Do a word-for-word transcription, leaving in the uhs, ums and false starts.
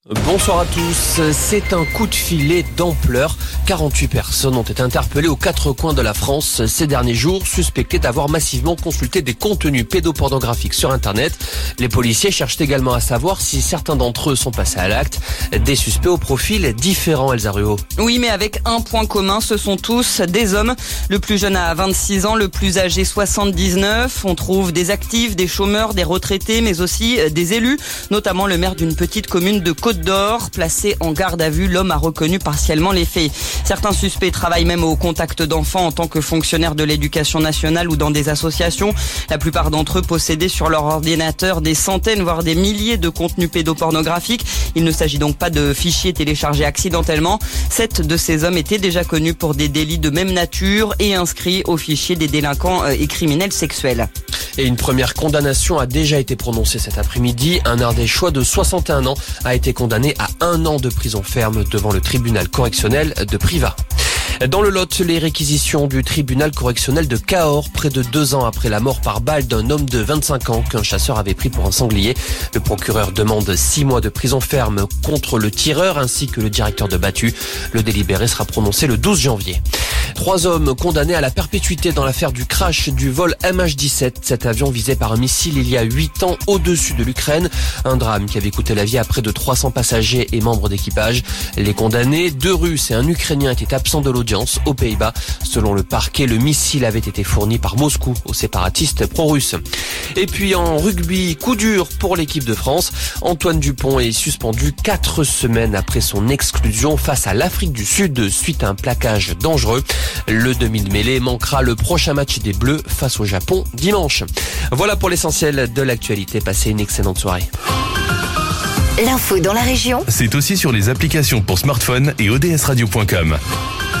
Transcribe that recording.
Bonsoir à tous, c'est un coup de filet d'ampleur. quarante-huit personnes ont été interpellées aux quatre coins de la France ces derniers jours, suspectées d'avoir massivement consulté des contenus pédopornographiques sur Internet. Les policiers cherchent également à savoir si certains d'entre eux sont passés à l'acte. Des suspects au profil différent, Elsa Ruot. Oui, mais avec un point commun, ce sont tous des hommes. Le plus jeune a vingt-six ans, le plus âgé soixante-dix-neuf. On trouve des actifs, des chômeurs, des retraités, mais aussi des élus, notamment le maire d'une petite commune de Côte-d'Or. Placé en garde à vue, l'homme a reconnu partiellement les faits. Certains suspects travaillent même au contact d'enfants en tant que fonctionnaires de l'éducation nationale ou dans des associations. La plupart d'entre eux possédaient sur leur ordinateur des centaines, voire des milliers de contenus pédopornographiques. Il ne s'agit donc pas de fichiers téléchargés accidentellement. Sept de ces hommes étaient déjà connus pour des délits de même nature et inscrits au fichier des délinquants et criminels sexuels. Et une première condamnation a déjà été prononcée cet après-midi. Un Ardéchois de soixante et un ans a été condamné à un an de prison ferme devant le tribunal correctionnel de Privas. Dans le Lot, les réquisitions du tribunal correctionnel de Cahors, près de deux ans après la mort par balle d'un homme de vingt-cinq ans qu'un chasseur avait pris pour un sanglier. Le procureur demande six mois de prison ferme contre le tireur ainsi que le directeur de Battu. Le délibéré sera prononcé le douze janvier. Trois hommes condamnés à la perpétuité dans l'affaire du crash du vol M H dix-sept. Cet avion visé par un missile il y a huit ans au-dessus de l'Ukraine. Un drame qui avait coûté la vie à près de trois cents passagers et membres d'équipage. Les condamnés, deux Russes et un Ukrainien, étaient absents de l'audience aux Pays-Bas. Selon le parquet, le missile avait été fourni par Moscou aux séparatistes pro-russes. Et puis en rugby, coup dur pour l'équipe de France. Antoine Dupont est suspendu quatre semaines après son exclusion face à l'Afrique du Sud suite à un plaquage dangereux. Le demi-mêlée manquera le prochain match des Bleus face au Japon dimanche. Voilà pour l'essentiel de l'actualité. Passez une excellente soirée. L'info dans la région, c'est aussi sur les applications pour smartphone et O D S radio point com.